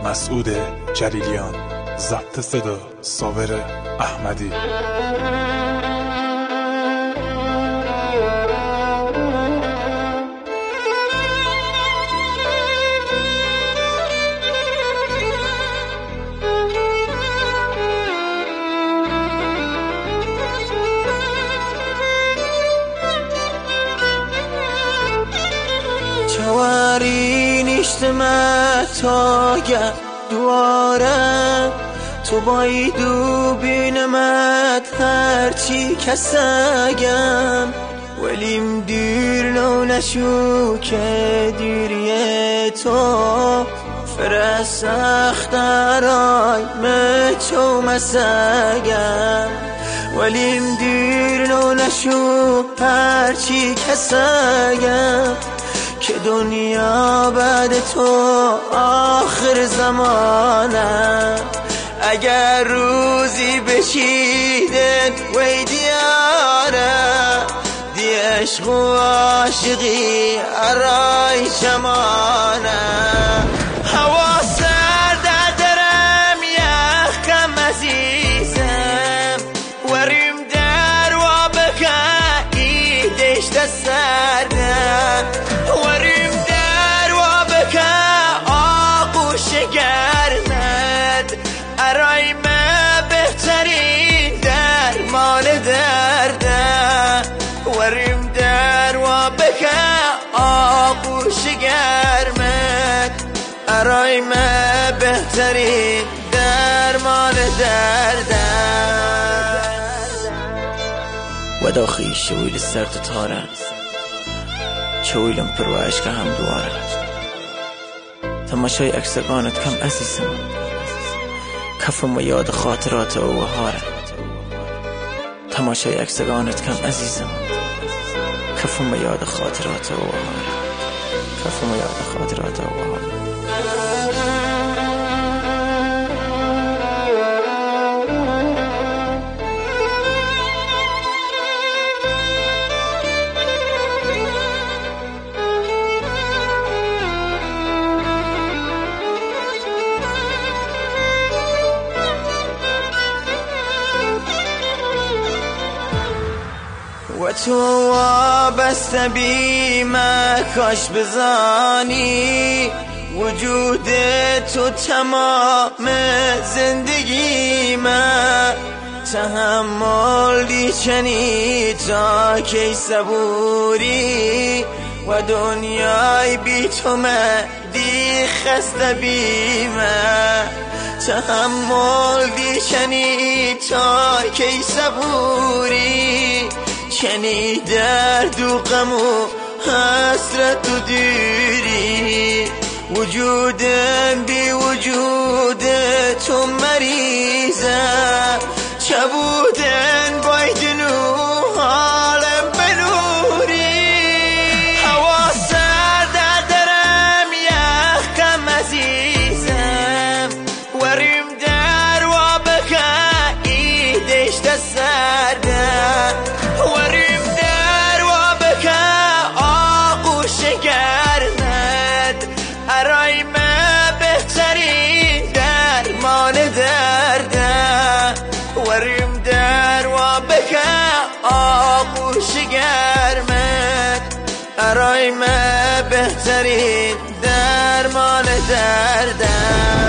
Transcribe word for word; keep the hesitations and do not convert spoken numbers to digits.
مسعود جلیلیان، ضبط صدا صابر احمدی. چواری نیشتمه تا گه دواره تو بایدو بینمت هرچی کسگم ولیم دیر نو نشو که دیریه تو فرست اخترای مچو مسگم ولیم دیر نو نشو هرچی کسگم که دنیا بعد تو آخر زمانه اگر روزی بشیدن وی دیاره دی عشق و عاشقی ارای شمانه هوا سرد درم یخ کم عزیزم وریم در و بکه ای دشت سرده وریم در و بکه آغوش گرمت ارای ما بهترین درمان درده وریم در و بکه آغوش گرمت ارای ما بهترین درمان درده ودا خیش ویل سر تو تاره چویلم پرواش که هم دواره تماشای اکسگانت کم عزیزم کفم و یاد خاطرات او هاره تماشای اکسگانت کم عزیزم کفم و یاد خاطرات او هاره کفم و یاد خاطرات او هاره و تو وابسته بی ما کاش بزانی وجود تو تمام زندگی ما تحمل دیچنی تا کی صبوری و دنیای بی تو مدی خسته بی ما تحمل دیچنی تا کی صبوری کنی درد و غم و حسرت و دیری وجودم بی وجود تو مریضه چه بودن بایدنو حالم بنوری هوا سرد درم یخ کم عزیزم وریم در و بکه ای دشت سرده وریم در و بکه آغوش گرمت ارای ما بهترین درمان درده وریم در و بکه آغوش گرمت ارای ما بهترین درمان درده